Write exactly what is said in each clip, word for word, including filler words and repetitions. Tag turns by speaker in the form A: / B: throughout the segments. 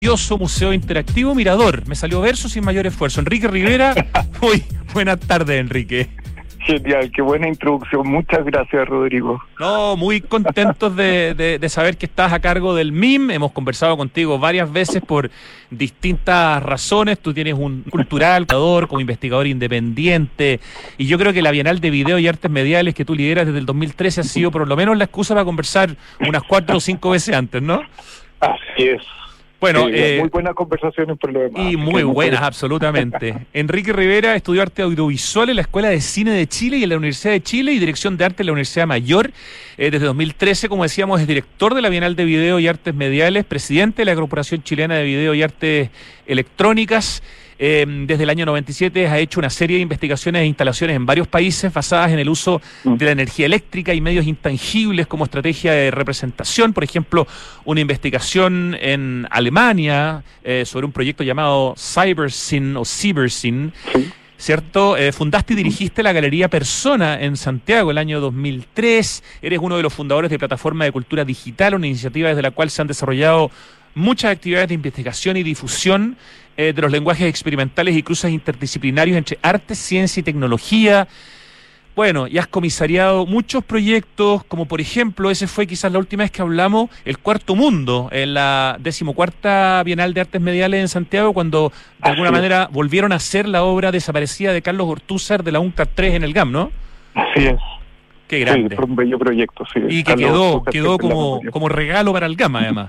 A: maravilloso Museo Interactivo Mirador. Me salió verso sin mayor esfuerzo. Enrique Rivera, muy buenas tardes, Enrique.
B: Genial, qué buena introducción. Muchas gracias, Rodrigo.
A: No, muy contentos de, de, de saber que estás a cargo del M I M. Hemos conversado contigo varias veces por distintas razones. Tú tienes un cultural, como investigador independiente, y yo creo que la Bienal de Video y Artes Mediales que tú lideras desde el dos mil trece ha sido por lo menos la excusa para conversar unas cuatro o cinco veces antes, ¿no?
B: Así es.
A: Bueno,
B: sí,
A: eh,
B: muy buenas conversaciones por lo demás.
A: Y muy buenas, muy... absolutamente. Enrique Rivera estudió arte audiovisual en la Escuela de Cine de Chile y en la Universidad de Chile y dirección de arte en la Universidad Mayor. Eh, desde dos mil trece, como decíamos, es director de la Bienal de Video y Artes Mediales, presidente de la Corporación Chilena de Video y Artes Electrónicas. Eh, desde el año noventa y siete ha hecho una serie de investigaciones e instalaciones en varios países basadas en el uso de la energía eléctrica y medios intangibles como estrategia de representación. Por ejemplo, una investigación en Alemania eh, sobre un proyecto llamado CyberSyn o CyberSyn, ¿cierto? Eh, fundaste y dirigiste la Galería Persona en Santiago el año dos mil tres. Eres uno de los fundadores de Plataforma de Cultura Digital, una iniciativa desde la cual se han desarrollado muchas actividades de investigación y difusión eh, de los lenguajes experimentales y cruces interdisciplinarios entre arte, ciencia y tecnología. Bueno, y has comisariado muchos proyectos, como por ejemplo, ese fue quizás la última vez que hablamos, el Cuarto Mundo, en la decimocuarta Bienal de Artes Mediales en Santiago, cuando de alguna
B: Así
A: manera es. volvieron a hacer la obra desaparecida de Carlos Ortúzar de la UNCAD tres en el G A M, ¿no?
B: Así es.
A: Qué grande.
B: Sí, fue un bello proyecto, sí.
A: Y que
B: Carlos
A: quedó,
B: Ortúzar
A: quedó como, como regalo para el G A M, además.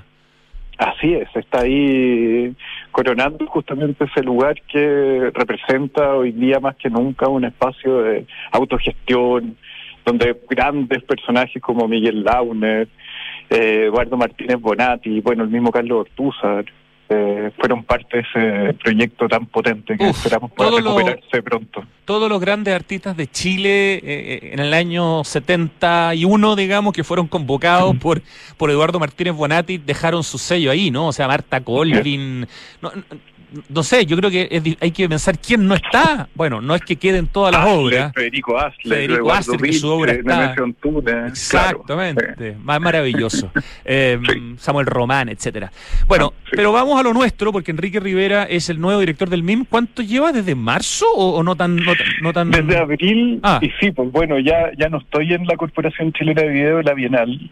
B: Así es, está ahí coronando justamente ese lugar que representa hoy día más que nunca un espacio de autogestión, donde grandes personajes como Miguel Launer, eh, Eduardo Martínez Bonatti, bueno, el mismo Carlos Ortúzar, eh, fueron parte de ese proyecto tan potente que Uf, esperamos pueda recuperarse lo, pronto.
A: Todos los grandes artistas de Chile eh, en el año setenta y uno, digamos, que fueron convocados por por Eduardo Martínez Bonatti, dejaron su sello ahí, ¿no? O sea, Marta Colvin... No, no, no sé, yo creo que es, hay que pensar quién no está. Bueno, no es que queden todas las
B: Asler,
A: obras.
B: Federico Asler,
A: Federico Asler, que su obra está.
B: Tunes,
A: Exactamente,
B: claro.
A: Más maravilloso. Eh,
B: sí.
A: Samuel Román, etcétera. Bueno, ah, sí. pero vamos a lo nuestro, porque Enrique Rivera es el nuevo director del M I M. ¿Cuánto lleva? ¿Desde marzo o, o no tan, no, no tan...?
B: Desde abril,
A: ah.
B: y sí, pues bueno, ya ya no estoy en la Corporación Chilena de Video de la Bienal,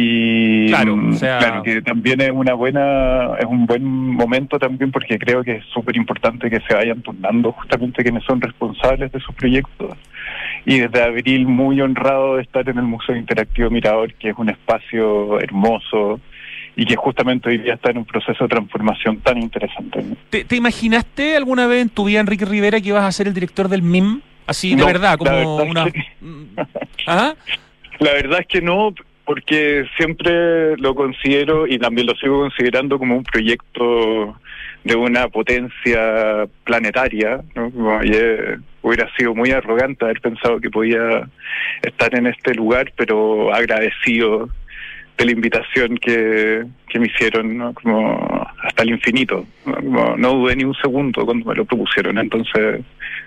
B: y
A: claro, o sea...
B: claro, que también es una buena, es un buen momento también, porque creo que es súper importante que se vayan turnando justamente quienes son responsables de sus proyectos. Y desde abril muy honrado de estar en el Museo Interactivo Mirador, que es un espacio hermoso y que justamente hoy día está en un proceso de transformación tan interesante, ¿no?
A: ¿Te, ¿Te imaginaste alguna vez en tu vida, Enrique Rivera, que ibas a ser el director del M I M? Así de
B: no,
A: verdad, como
B: verdad
A: una...
B: Es que...
A: ¿Ah?
B: La verdad es que no, porque siempre lo considero y también lo sigo considerando como un proyecto de una potencia planetaria, ¿no? Como ayer hubiera sido muy arrogante haber pensado que podía estar en este lugar, pero agradecido de la invitación que, que me hicieron, ¿no? Como hasta el infinito. ¿no? no dudé ni un segundo cuando me lo propusieron, entonces...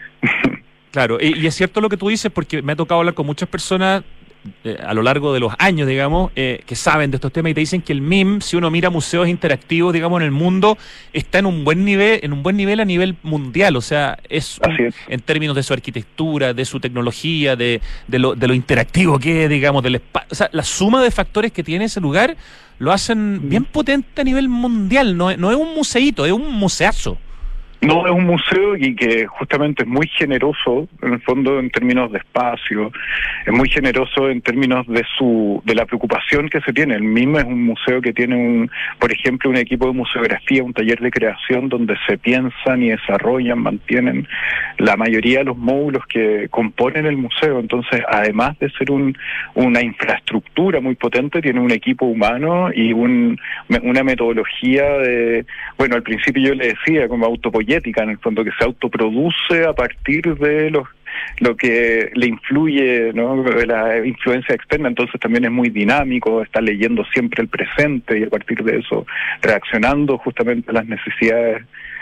A: Claro, y, y es cierto lo que tú dices, porque me ha tocado hablar con muchas personas eh, a lo largo de los años, digamos, eh, que saben de estos temas y te dicen que el M I M, si uno mira museos interactivos, digamos, en el mundo, está en un buen nivel, en un buen nivel a nivel mundial. O sea, es, un,
B: es.
A: en términos de su arquitectura, de su tecnología, de, de lo de lo interactivo que es, digamos, del espacio. O sea, la suma de factores que tiene ese lugar lo hacen bien potente a nivel mundial. No, no es un museíto, es un museazo.
B: No, es un museo y que justamente es muy generoso, en el fondo, en términos de espacio, es muy generoso en términos de su de la preocupación que se tiene. El M I M es un museo que tiene, un, por ejemplo, un equipo de museografía, un taller de creación donde se piensan y desarrollan, mantienen la mayoría de los módulos que componen el museo. Entonces, además de ser un una infraestructura muy potente, tiene un equipo humano y un una metodología de, bueno, al principio yo le decía, como autopoyética, en el fondo, que se autoproduce a partir de los lo que le influye, ¿no? De la influencia externa. Entonces también es muy dinámico, está leyendo siempre el presente y a partir de eso reaccionando justamente a las necesidades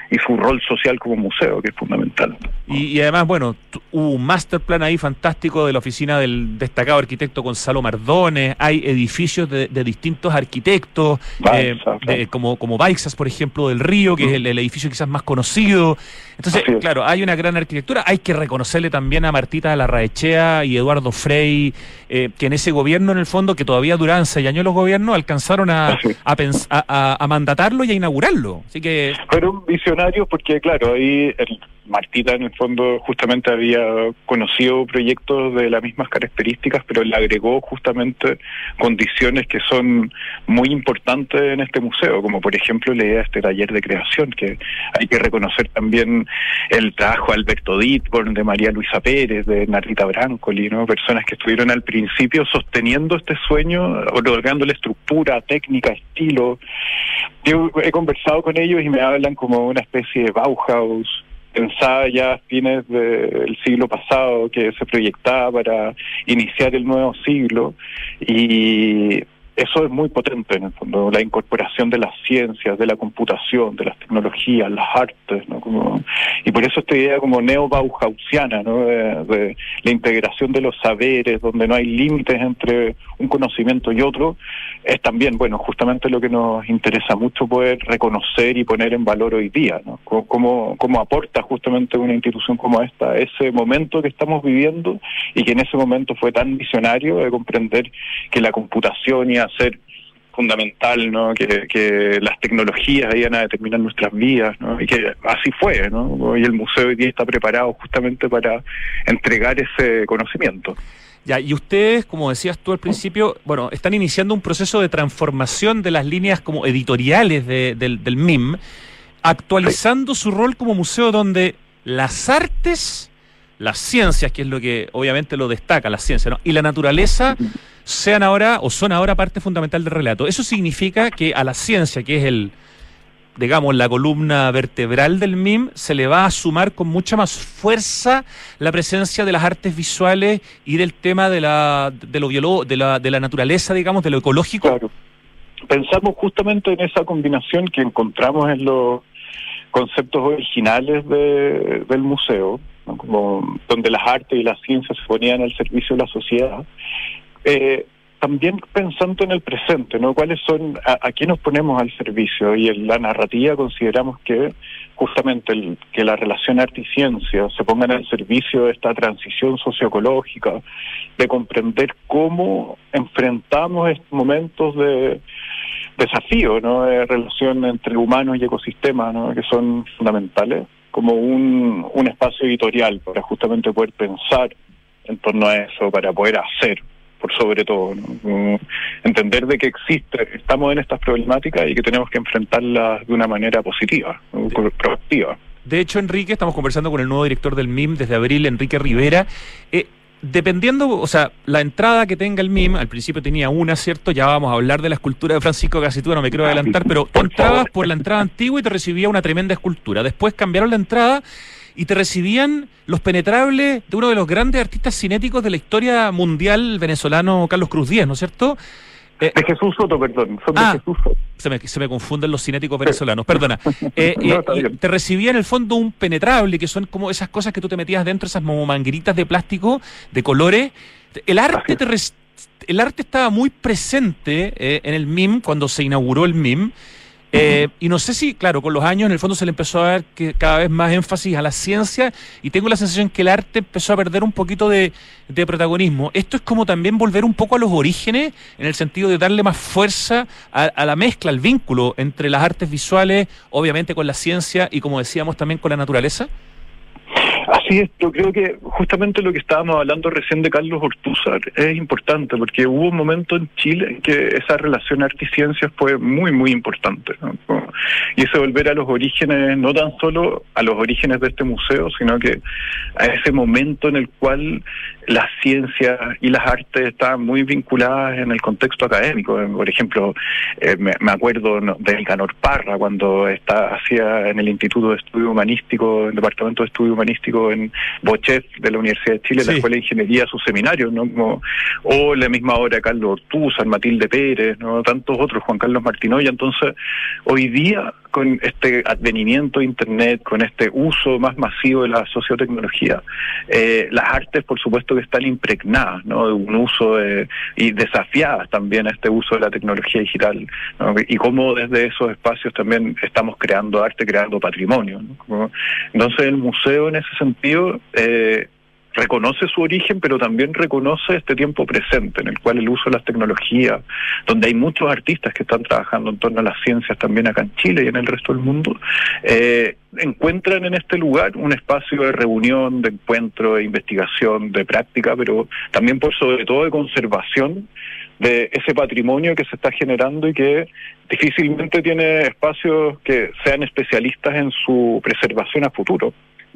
B: y su rol social como museo, que es fundamental.
A: Y, y además, bueno, hubo un master plan ahí fantástico de la oficina del destacado arquitecto Gonzalo Mardones, hay edificios de, de distintos arquitectos, Baixas, eh, de, como, como Baixas, por ejemplo, del Río, que mm. es el, el edificio quizás más conocido. Entonces, claro, hay una gran arquitectura, hay que reconocerle también a Martita Larraechea y Eduardo Frei, eh, que en ese gobierno, en el fondo, que todavía duraban seis años los gobiernos, alcanzaron a, a, pens- a, a, a mandatarlo y a inaugurarlo. Así que
B: fueron visionarios porque, claro, ahí el Martita en el fondo justamente había conocido proyectos de las mismas características, pero le agregó justamente condiciones que son muy importantes en este museo, como por ejemplo la idea de este taller de creación, que hay que reconocer también el trabajo de Alberto Ditborn, de María Luisa Pérez, de Narita Brancoli, ¿no? Personas que estuvieron al principio sosteniendo este sueño, otorgándole estructura, técnica, estilo. Yo he conversado con ellos y me hablan como una especie de Bauhaus, pensada ya a fines del siglo pasado, que se proyectaba para iniciar el nuevo siglo, y eso es muy potente en el fondo, la incorporación de las ciencias, de la computación, de las tecnologías, las artes, ¿no? Como, y por eso esta idea como neo-bauhausiana, ¿no? De, de la integración de los saberes, donde no hay límites entre un conocimiento y otro, es también, bueno, justamente lo que nos interesa mucho poder reconocer y poner en valor hoy día, ¿no? Cómo, cómo aporta justamente una institución como esta a ese momento que estamos viviendo, y que en ese momento fue tan visionario de comprender que la computación iba a ser fundamental, ¿no? Que, que las tecnologías iban a determinar nuestras vidas, ¿no? Y que así fue, ¿no? Y el museo hoy día está preparado justamente para entregar ese conocimiento.
A: Ya, y ustedes, como decías tú al principio, bueno, están iniciando un proceso de transformación de las líneas como editoriales de, del, del M I M, actualizando sí. su rol como museo donde las artes, las ciencias, que es lo que obviamente lo destaca, la ciencia, ¿no? Y la naturaleza sean ahora, o son ahora parte fundamental del relato. Eso significa que a la ciencia, que es el, digamos, la columna vertebral del M I M, se le va a sumar con mucha más fuerza la presencia de las artes visuales y del tema de la de lo biológico, de la de la naturaleza, digamos, de lo ecológico.
B: Claro. Pensamos justamente en esa combinación que encontramos en los conceptos originales de, del museo, ¿no? Como donde las artes y las ciencias se ponían al servicio de la sociedad. Eh, También pensando en el presente, ¿no? ¿Cuáles son, a, a qué nos ponemos al servicio? Y en la narrativa consideramos que justamente el, que la relación arte y ciencia se pongan al servicio de esta transición socioecológica, de comprender cómo enfrentamos estos momentos de desafío, ¿no? De relación entre humanos y ecosistemas, ¿no? Que son fundamentales, como un, un espacio editorial para justamente poder pensar en torno a eso, para poder hacer, por sobre todo, ¿no? Entender de que existe, estamos en estas problemáticas y que tenemos que enfrentarlas de una manera positiva, ¿no? Proactiva.
A: De hecho, Enrique, estamos conversando con el nuevo director del M I M desde abril, Enrique Rivera. Eh, dependiendo, o sea, la entrada que tenga el M I M, al principio tenía una, ¿cierto? Ya vamos a hablar de la escultura de Francisco Casitúa, no me quiero adelantar, pero tú entrabas por la entrada antigua y te recibía una tremenda escultura. Después cambiaron la entrada y te recibían los penetrables de uno de los grandes artistas cinéticos de la historia mundial venezolano, Carlos Cruz Díaz, ¿no es cierto?
B: Eh, de Jesús Soto, perdón. Son ah, de Jesús Soto.
A: Se me, se me confunden los cinéticos venezolanos, perdona. Eh, no, eh, te recibía en el fondo un penetrable, que son como esas cosas que tú te metías dentro, esas como mangueritas de plástico, de colores. El arte, te res, el arte estaba muy presente eh, en el M I M cuando se inauguró el M I M. Eh, y no sé si, claro, con los años en el fondo se le empezó a dar que cada vez más énfasis a la ciencia, y tengo la sensación que el arte empezó a perder un poquito de, de protagonismo. Esto es como también volver un poco a los orígenes, en el sentido de darle más fuerza a, a la mezcla, al vínculo entre las artes visuales, obviamente con la ciencia y, como decíamos, también con la naturaleza.
B: Así es, yo creo que justamente lo que estábamos hablando recién de Carlos Ortúzar es importante, porque hubo un momento en Chile en que esa relación arte y ciencias fue muy, muy importante, ¿no? Y ese volver a los orígenes, no tan solo a los orígenes de este museo, sino que a ese momento en el cual las ciencias y las artes estaban muy vinculadas en el contexto académico. Por ejemplo, eh, me, me acuerdo, ¿no?, de Nicanor Parra, cuando está, hacía en el Instituto de Estudio Humanístico, el Departamento de Estudio Humanístico en Bochef de la Universidad de Chile, sí, la Escuela de Ingeniería, sus seminarios, ¿no? Como, o la misma obra de Carlos Ortúzar, Matilde Pérez, ¿no? Tantos otros, Juan Carlos Martinoya. Entonces, hoy día con este advenimiento de Internet, con este uso más masivo de la sociotecnología, eh, las artes por supuesto que están impregnadas, ¿no?, de un uso de, y desafiadas también a este uso de la tecnología digital, ¿no?, y cómo desde esos espacios también estamos creando arte, creando patrimonio, ¿no? Entonces el museo en ese sentido eh, reconoce su origen, pero también reconoce este tiempo presente en el cual el uso de las tecnologías, donde hay muchos artistas que están trabajando en torno a las ciencias también acá en Chile y en el resto del mundo, eh, encuentran en este lugar un espacio de reunión, de encuentro, de investigación, de práctica, pero también por sobre todo de conservación de ese patrimonio que se está generando y que difícilmente tiene espacios que sean especialistas en su preservación a futuro.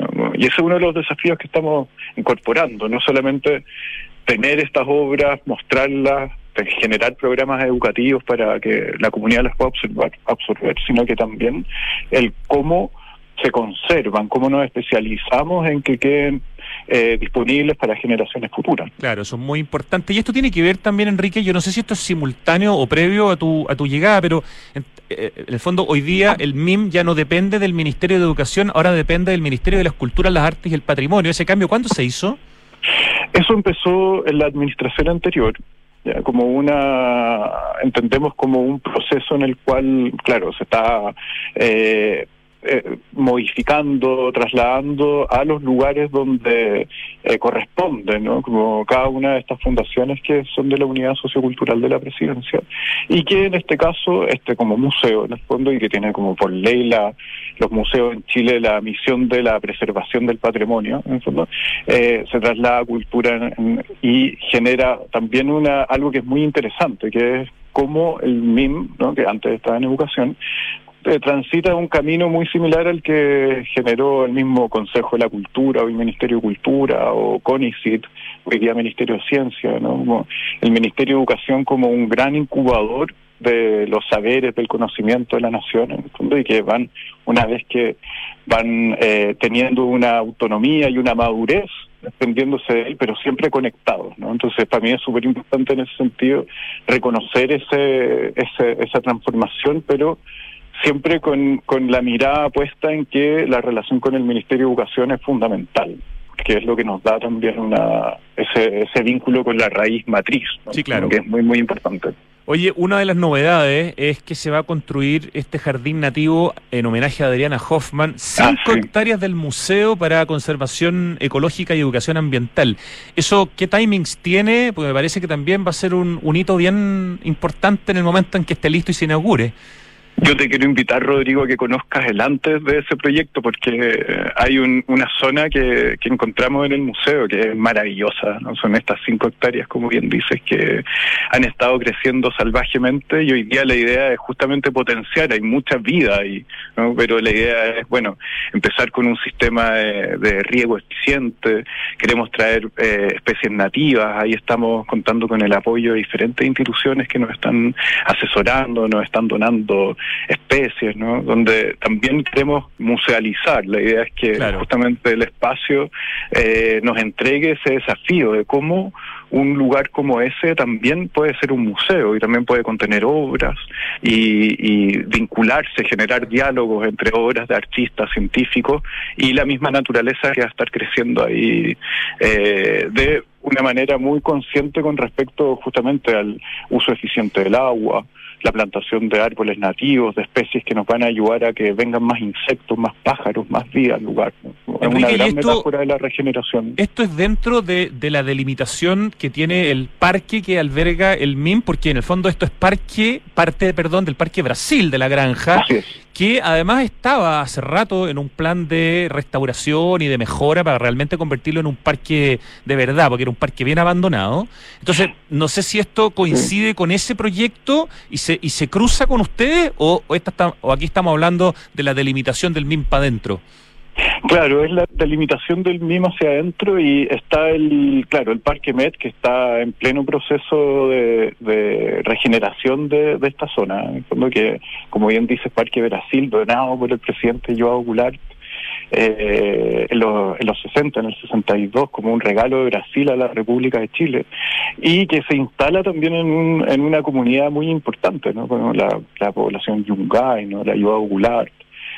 B: Y ese es uno de los desafíos que estamos incorporando, no solamente tener estas obras, mostrarlas, generar programas educativos para que la comunidad las pueda observar, absorber, sino que también el cómo se conservan, cómo nos especializamos en que queden eh, disponibles para generaciones futuras.
A: Claro, eso es muy importante. Y esto tiene que ver también, Enrique, yo no sé si esto es simultáneo o previo a tu a tu llegada, pero en, eh, en el fondo hoy día el M I M ya no depende del Ministerio de Educación, ahora depende del Ministerio de las Culturas, las Artes y el Patrimonio. ¿Ese cambio cuándo se hizo?
B: Eso empezó en la administración anterior. Ya, como una, entendemos como un proceso en el cual, claro, se está eh, eh, modificando, trasladando a los lugares donde eh, corresponde, ¿no? Como cada una de estas fundaciones que son de la Unidad Sociocultural de la Presidencia, y que en este caso, este como museo en el fondo, y que tiene como por ley la, los museos en Chile la misión de la preservación del patrimonio, en el fondo, eh, se traslada a cultura en, en, y genera también una algo que es muy interesante, que es cómo el M I M, ¿no?, que antes estaba en educación, Eh, transita un camino muy similar al que generó el mismo Consejo de la Cultura o el Ministerio de Cultura o CONICYT, hoy día Ministerio de Ciencia, ¿no? Como el Ministerio de Educación como un gran incubador de los saberes, del conocimiento de la nación, en el fondo, y que van, una vez que van eh, teniendo una autonomía y una madurez, desprendiéndose de él, pero siempre conectados, ¿no? Entonces, para mí es súper importante en ese sentido reconocer ese, ese esa transformación, pero siempre con, con la mirada puesta en que la relación con el Ministerio de Educación es fundamental, que es lo que nos da también una ese ese vínculo con la raíz matriz, ¿no?
A: Sí, claro.
B: Que es muy, muy importante.
A: Oye, una de las novedades es que se va a construir este jardín nativo en homenaje a Adriana Hoffman, cinco
B: Ah, sí.
A: hectáreas del museo para conservación ecológica y educación ambiental. ¿Eso qué timings tiene? Pues me parece que también va a ser un, un hito bien importante en el momento en que esté listo y se inaugure.
B: Yo te quiero invitar, Rodrigo, a que conozcas el antes de ese proyecto, porque hay un, una zona que, que encontramos en el museo que es maravillosa, ¿no? Son estas cinco hectáreas, como bien dices, que han estado creciendo salvajemente, y hoy día la idea es justamente potenciar, hay mucha vida ahí, ¿no? Pero la idea es, bueno, empezar con un sistema de, de riego eficiente, queremos traer eh, especies nativas, ahí estamos contando con el apoyo de diferentes instituciones que nos están asesorando, nos están donando especies, ¿no? Donde también queremos musealizar. La idea es que claro, justamente el espacio eh, nos entregue ese desafío de cómo un lugar como ese también puede ser un museo y también puede contener obras y, y vincularse, generar diálogos entre obras de artistas, científicos y la misma naturaleza que va a estar creciendo ahí eh, de una manera muy consciente con respecto justamente al uso eficiente del agua, la plantación de árboles nativos, de especies que nos van a ayudar a que vengan más insectos, más pájaros, más vida al lugar, ¿no? Es
A: Enrique,
B: una gran
A: esto,
B: metáfora de la regeneración.
A: Esto es dentro de, de la delimitación que tiene el parque que alberga el M I M, porque en el fondo esto es parque, parte, perdón, del Parque Brasil de la Granja.
B: Así es.
A: Que además estaba hace rato en un plan de restauración y de mejora para realmente convertirlo en un parque de verdad, porque era un parque bien abandonado. Entonces, no sé si esto coincide con ese proyecto y se y se cruza con ustedes, o, o, esta está, o aquí estamos hablando de la delimitación del M I M para adentro.
B: Claro, es la delimitación del M I M hacia adentro y está el, claro, el Parque Met, que está en pleno proceso de, de regeneración de, de esta zona, en el fondo que, como bien dice, Parque Brasil, donado por el presidente João Goulart, eh, en, los, en los sesenta, en el sesenta y dos, como un regalo de Brasil a la República de Chile, y que se instala también en, un, en una comunidad muy importante, ¿no? Como la, la población yungay, ¿no? La Yoa Goulart.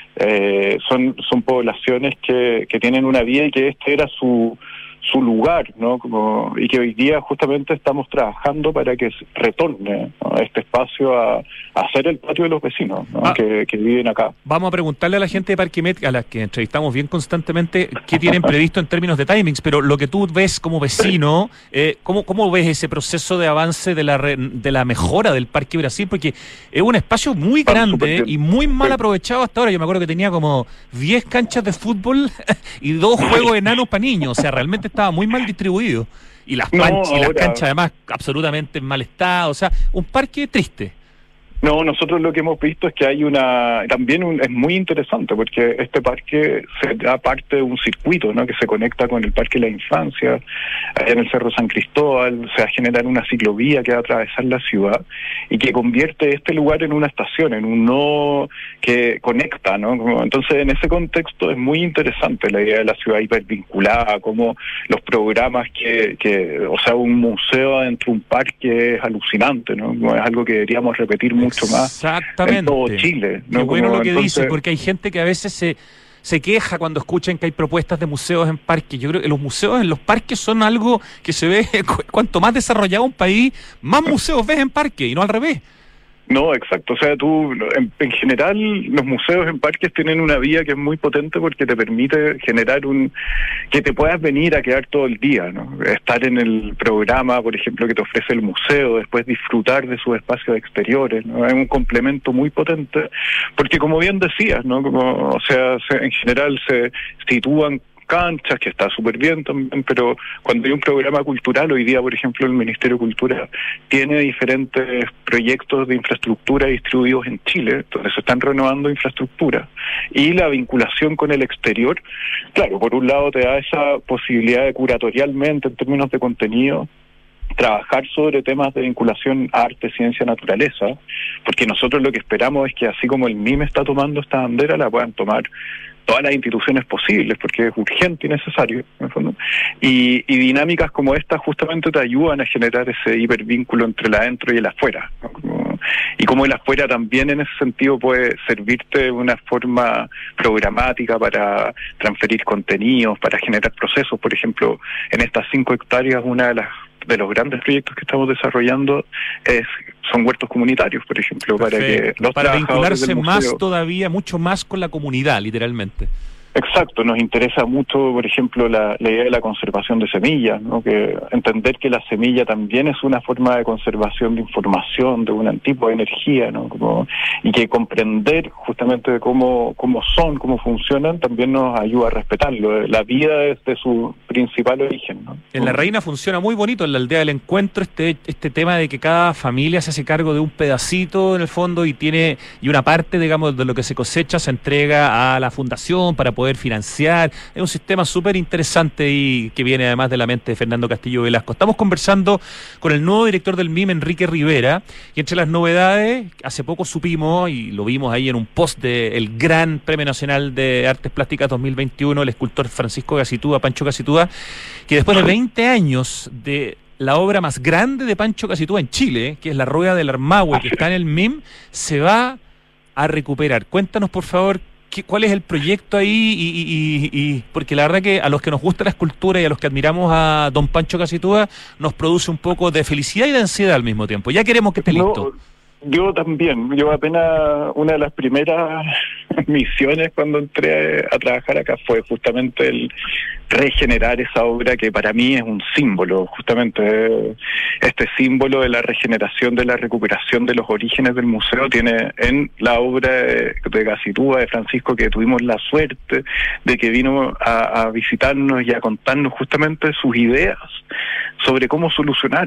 B: Eh, son, son poblaciones que, que tienen una vida y que este era su su lugar, ¿no? Como, y que hoy día justamente estamos trabajando para que retorne, ¿no?, este espacio a, a hacer el patio de los vecinos, ¿no?, ah, que, que viven acá.
A: Vamos a preguntarle a la gente de Parquemet, a las que entrevistamos bien constantemente, qué tienen previsto en términos de timings, pero lo que tú ves como vecino, eh, ¿cómo, ¿cómo ves ese proceso de avance de la re, de la mejora del Parque Brasil? Porque es un espacio muy grande y muy mal aprovechado hasta ahora. Yo me acuerdo que tenía como diez canchas de fútbol y dos juegos enanos para niños, o sea, realmente estaba muy mal distribuido. Y las, no, panch- y las canchas además absolutamente en mal estado, o sea, un parque triste.
B: No, nosotros lo que hemos visto es que hay una, también un, es muy interesante porque este parque se da parte de un circuito, ¿no?, que se conecta con el Parque de la Infancia, allá en el Cerro San Cristóbal. Se va a generar una ciclovía que va a atravesar la ciudad y que convierte este lugar en una estación, en un nodo que conecta, ¿no? Entonces, en ese contexto es muy interesante la idea de la ciudad hipervinculada, como los programas que, que, o sea, un museo dentro de un parque es alucinante, ¿no? Es algo que deberíamos repetir mucho más.
A: Exactamente.
B: En todo Chile, ¿no?
A: Qué bueno
B: Como,
A: lo que
B: entonces...
A: dice, porque hay gente que a veces se se queja cuando escuchan que hay propuestas de museos en parques. Yo creo que los museos en los parques son algo que se ve, cuanto más desarrollado un país, más museos ves en parques, y no al revés.
B: No, exacto. O sea, tú, en, en general, los museos en parques tienen una vía que es muy potente porque te permite generar un... que te puedas venir a quedar todo el día, ¿no? Estar en el programa, por ejemplo, que te ofrece el museo, después disfrutar de sus espacios exteriores, ¿no? Es un complemento muy potente porque, como bien decías, ¿no? Como, o sea, se, en general se sitúan canchas, que está súper bien también, pero cuando hay un programa cultural, hoy día, por ejemplo, el Ministerio de Cultura tiene diferentes proyectos de infraestructura distribuidos en Chile, donde se están renovando infraestructura, y la vinculación con el exterior, claro, por un lado te da esa posibilidad de curatorialmente, en términos de contenido, trabajar sobre temas de vinculación arte, ciencia, naturaleza, porque nosotros lo que esperamos es que así como el M I M está tomando esta bandera, la puedan tomar todas las instituciones posibles, porque es urgente y necesario, en el fondo. Y, y dinámicas como esta justamente te ayudan a generar ese hipervínculo entre el adentro y el afuera, ¿no? Como, y como el afuera también en ese sentido puede servirte de una forma programática para transferir contenidos, para generar procesos. Por ejemplo, en estas cinco hectáreas, una de las de los grandes proyectos que estamos desarrollando es son huertos comunitarios, por ejemplo. Perfecto. Para que los
A: para vincularse
B: del
A: más
B: museo,
A: todavía, mucho más con la comunidad, literalmente.
B: Exacto, nos interesa mucho, por ejemplo, la, la idea de la conservación de semillas, ¿no? Que entender que la semilla también es una forma de conservación de información, de un tipo de energía, ¿no? Como, y que comprender justamente cómo cómo son, cómo funcionan, también nos ayuda a respetarlo. La vida desde su principal origen, ¿no?
A: En La Reina funciona muy bonito, en la aldea del encuentro, este este tema de que cada familia se hace cargo de un pedacito en el fondo y tiene y una parte, digamos, de lo que se cosecha se entrega a la fundación para poder poder financiar. Es un sistema súper interesante y que viene además de la mente de Fernando Castillo Velasco. Estamos conversando con el nuevo director del M I M, Enrique Rivera, y entre las novedades, hace poco supimos, y lo vimos ahí en un post del Gran Premio Nacional de Artes Plásticas dos mil veintiuno, el escultor Francisco Gacitúa, Pancho Gacitúa, que después de veinte años de la obra más grande de Pancho Gacitúa en Chile, que es La Rueda del Armahue, que está en el M I M, se va a recuperar. Cuéntanos, por favor, qué, cuál es el proyecto ahí, y, y, y, y porque la verdad que a los que nos gusta la escultura y a los que admiramos a don Pancho Gacitúa, nos produce un poco de felicidad y de ansiedad al mismo tiempo. Ya queremos que esté
B: no,
A: listo.
B: Yo también, yo apenas, una de las primeras misiones cuando entré a trabajar acá fue justamente el regenerar esa obra que para mí es un símbolo, justamente este símbolo de la regeneración, de la recuperación de los orígenes del museo tiene en la obra de, de Gacitúa, de Francisco, que tuvimos la suerte de que vino a, a visitarnos y a contarnos justamente sus ideas sobre cómo solucionar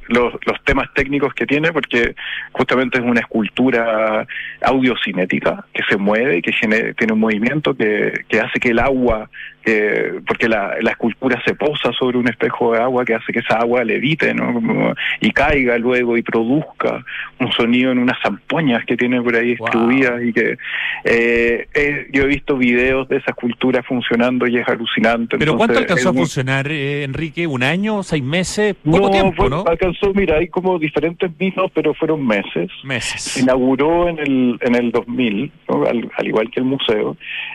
B: los, los temas técnicos que tiene, porque justamente es una escultura audiocinética que se mueve y que genera, tiene un movimiento que, que hace que el agua, que, porque la, la escultura se posa sobre un espejo de agua que hace que esa agua levite, ¿no? Como, y caiga luego y produzca un sonido en unas zampoñas que tiene por ahí distribuidas. Wow. Y que eh, eh, yo he visto videos de esa escultura funcionando y es alucinante.
A: ¿Pero
B: Entonces,
A: cuánto alcanzó a
B: muy...
A: funcionar, eh, Enrique? ¿Un año? ¿Seis meses? Poco
B: no,
A: tiempo,
B: fue,
A: ¿no?
B: Alcanzó, mira, hay como diferentes mitos, pero fueron meses.
A: Meses.
B: Se inauguró en el en el dos mil, ¿no? al, al igual que el museo,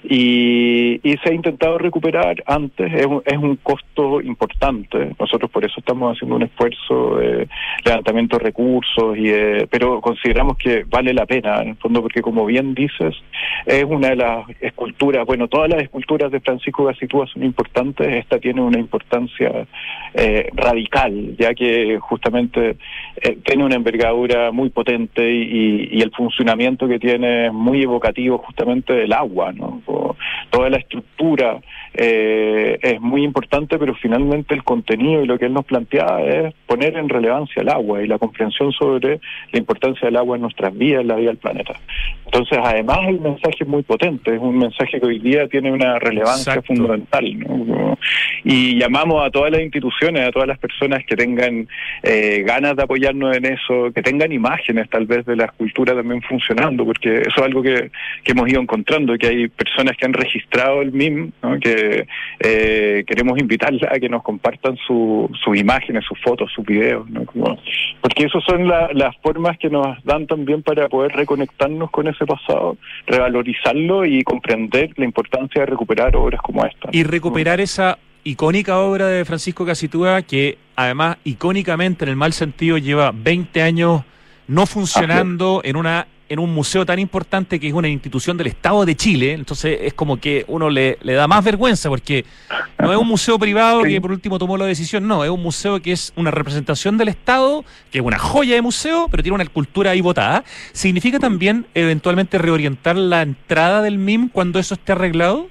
B: y, y se ha intentado recuperar antes. Es un, es un costo importante. Nosotros por eso estamos haciendo un esfuerzo de levantamiento de recursos, y de, pero consideramos que vale la pena, en el fondo, porque como bien dices, es una de las esculturas, bueno, todas las esculturas de Francisco Gacitúa son importantes, esta tiene una importancia eh, radical, ya que justamente eh, tiene una envergadura muy potente y, y el funcionamiento que tiene es muy evocativo justamente del agua, ¿no? O, toda la estructura eh, es muy importante, pero finalmente el contenido y lo que él nos planteaba es poner en relevancia el agua y la comprensión sobre la importancia del agua en nuestras vidas, en la vida del planeta. Entonces, además, el mensaje es muy potente, es un mensaje que hoy día tiene una relevancia Exacto. fundamental, ¿no? Y llamamos a todas las instituciones, a todas las personas que tengan eh, ganas de apoyarnos en eso, que tengan imágenes tal vez de la escultura también funcionando, porque eso es algo que, que hemos ido encontrando, que hay personas que han registrado el M I M, ¿no? Que eh, queremos invitarlas a que nos compartan su, sus imágenes, sus fotos, sus videos, ¿no? Como, porque esas son la, las formas que nos dan también para poder reconectarnos con ese pasado, revalorizarlo y comprender la importancia de recuperar obras como esta.
A: Y recuperar, ¿no?, esa icónica obra de Francisco Gacitúa, que además icónicamente, en el mal sentido, lleva veinte años no funcionando en una en un museo tan importante que es una institución del Estado de Chile. Entonces es como que uno le, le da más vergüenza, porque no es un museo privado sí. que por último tomó la decisión, no, es un museo que es una representación del Estado, que es una joya de museo, pero tiene una cultura ahí botada. ¿Significa también eventualmente reorientar la entrada del M I M cuando eso esté arreglado?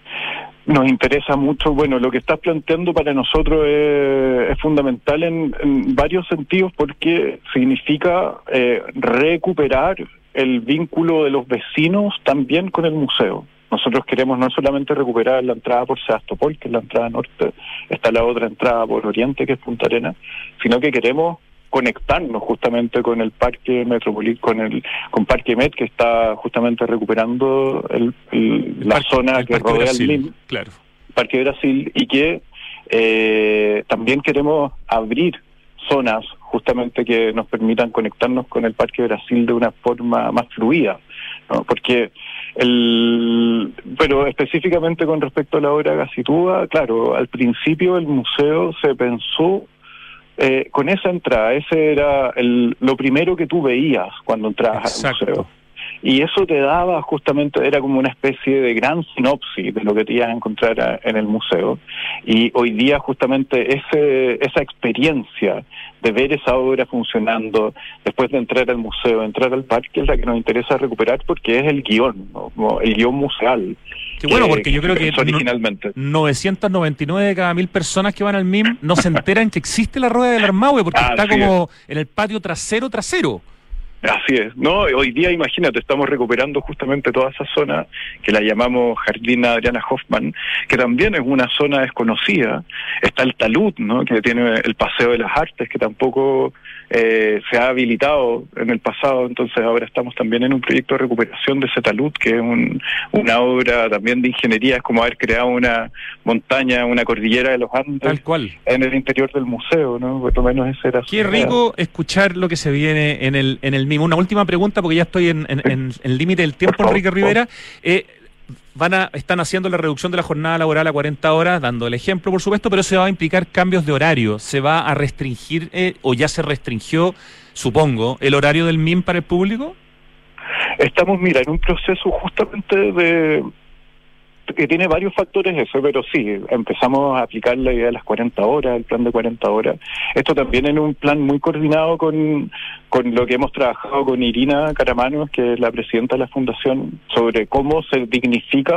B: Nos interesa mucho, bueno, lo que estás planteando para nosotros es, es fundamental en, en varios sentidos, porque significa eh, recuperar el vínculo de los vecinos también con el museo. Nosotros queremos no solamente recuperar la entrada por Sebastopol, que es la entrada norte, está la otra entrada por Oriente, que es Punta Arenas, sino que queremos conectarnos justamente con el parque metropolitano, con el con Parque Met, que está justamente recuperando el, el, el la parque, zona el que rodea Brasil, el M I M,
A: claro.
B: Parque Brasil, y que eh, también queremos abrir zonas justamente que nos permitan conectarnos con el Parque Brasil de una forma más fluida, ¿no? Porque el pero específicamente con respecto a la obra Gacitúa, claro, al principio el museo se pensó Eh, con esa entrada, ese era el, lo primero que tú veías cuando entrabas Exacto. al museo. Y eso te daba justamente, era como una especie de gran sinopsis de lo que te ibas a encontrar a, en el museo. Y hoy día justamente ese esa experiencia de ver esa obra funcionando, después de entrar al museo, entrar al parque, es la que nos interesa recuperar, porque es el guión, ¿no? Como el guión museal.
A: Qué bueno, porque yo creo que
B: originalmente
A: novecientas noventa y nueve de cada mil personas que van al M I M no se enteran que existe la Rueda del Armaue, porque ah, está como es. en el patio trasero trasero.
B: Así es. No, hoy día, imagínate, estamos recuperando justamente toda esa zona que la llamamos Jardín Adriana Hoffman, que también es una zona desconocida. Está el talud, ¿no?, que tiene el Paseo de las Artes, que tampoco eh, se ha habilitado en el pasado. Entonces ahora estamos también en un proyecto de recuperación de ese talud, que es un, una obra también de ingeniería. Es como haber creado una montaña, una cordillera de los Andes.
A: Tal cual.
B: En el interior del museo, ¿no? Por lo menos ese era.
A: Qué rico escuchar lo que se viene en el en el M I M. Una última pregunta, porque ya estoy en el en, en límite del tiempo, Enrique Rivera. Eh, van a están haciendo la reducción de la jornada laboral a cuarenta horas, dando el ejemplo, por supuesto, pero eso va a implicar cambios de horario. ¿Se va a restringir, eh, o ya se restringió, supongo, el horario del M I M para el público?
B: Estamos, mira, en un proceso justamente de... que tiene varios factores eso, pero sí, empezamos a aplicar la idea de las cuarenta horas, el plan de cuarenta horas. Esto también en un plan muy coordinado con, con lo que hemos trabajado con Irina Caramanos, que es la presidenta de la Fundación, sobre cómo se dignifica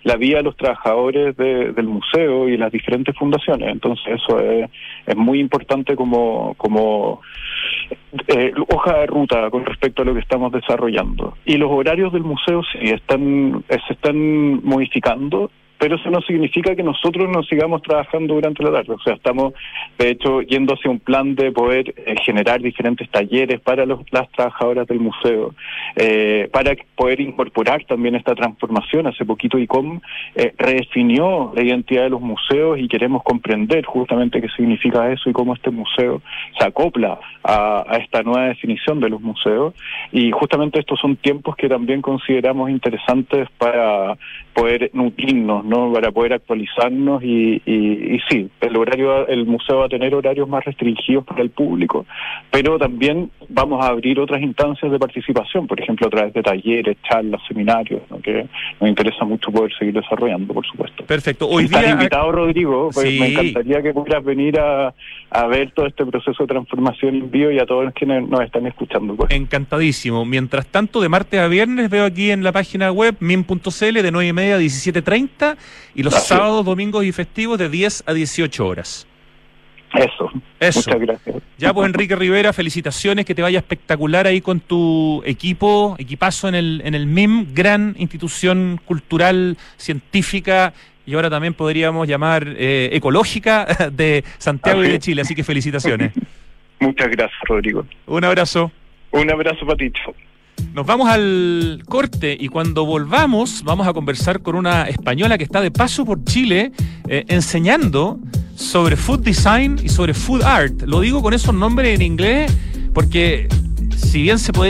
B: la vida de los trabajadores de, del museo y las diferentes fundaciones. Entonces eso es, es muy importante como, como eh, hoja de ruta con respecto a lo que estamos desarrollando. Y los horarios del museo sí están, eh, se están modificando, pero eso no significa que nosotros no sigamos trabajando durante la tarde. O sea, estamos, de hecho, yendo hacia un plan de poder eh, generar diferentes talleres para los, las trabajadoras del museo, eh, para poder incorporar también esta transformación. Hace poquito I C O M eh, redefinió la identidad de los museos y queremos comprender justamente qué significa eso y cómo este museo se acopla a, a esta nueva definición de los museos. Y justamente estos son tiempos que también consideramos interesantes para poder nutrirnos, ¿no? Para poder actualizarnos y, y, y sí, el horario, el museo va a tener horarios más restringidos para el público, pero también vamos a abrir otras instancias de participación, por ejemplo a través de talleres, charlas, seminarios, ¿no? Que nos interesa mucho poder seguir desarrollando, por supuesto.
A: Perfecto. Hoy
B: Estás
A: día
B: invitado, Rodrigo, pues
A: sí.
B: Me encantaría que pudieras venir a, a ver todo este proceso de transformación en vivo y a todos los que nos están escuchando. Pues.
A: Encantadísimo. Mientras tanto, de martes a viernes veo aquí en la página web mim punto cl de nueve y media a diecisiete treinta y los
B: Gracias.
A: sábados, domingos y festivos de diez a dieciocho horas.
B: Eso.
A: Eso.
B: Muchas gracias.
A: Ya pues, Enrique Rivera, felicitaciones, que te vaya espectacular ahí con tu equipo, equipazo en el, en el M I M, gran institución cultural, científica y ahora también podríamos llamar eh, ecológica de Santiago Así. y de Chile, así que felicitaciones.
B: Muchas gracias, Rodrigo.
A: Un abrazo.
B: Un abrazo para ti.
A: Nos vamos al corte y cuando volvamos vamos a conversar con una española que está de paso por Chile eh, enseñando sobre food design y sobre food art. Lo digo con esos nombres en inglés porque si bien se puede